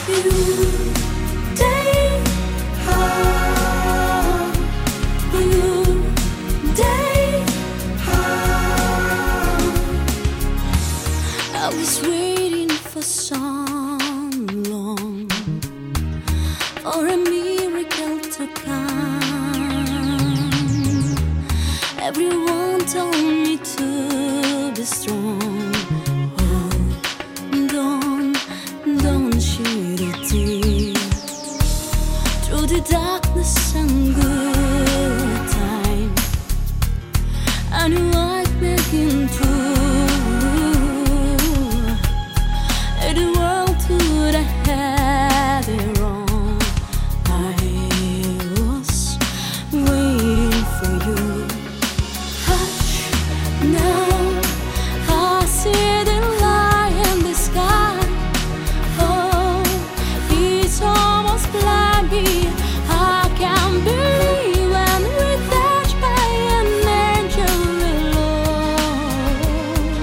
You take heart. You take heart. I was waiting for so long for a miracle to come. Everyone told me to be strong. Oh, don't shed a tear. Through the darkness and good time, I knew I'd make it through. And the world could have had it wrong. I was waiting for you. Hush, now I see the light in the sky. Oh, it's almost blind me. I can't believe when we're touched by an angel alone.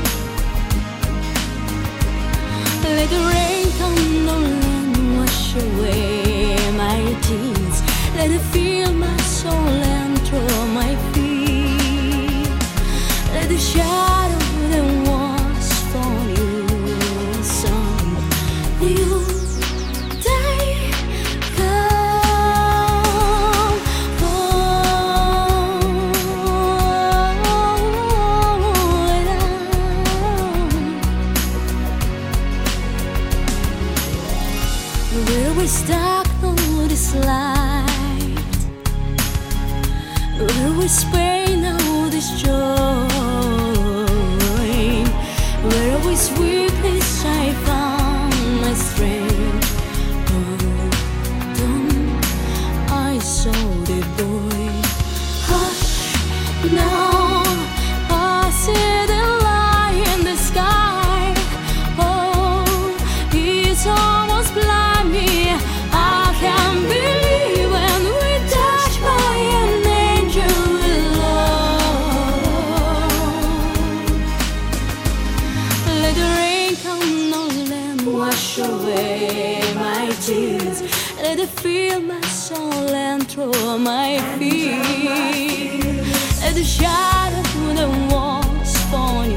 Let the rain come on and wash away my tears. Let it fill my soul and throw my feet. Let the shadow that was for you, son, you take come home. Where we stuck on this light, where we spray now this joy, where with weakness I found my strength. Oh, don't I saw the boy. Hush, now I see the light in the sky. Oh, it's almost blind me. I can't believe when we're touched by an angel alone. Let the rain come on and wash away my tears. Let it fill my soul and throw my feet. Let the shadow that was for you,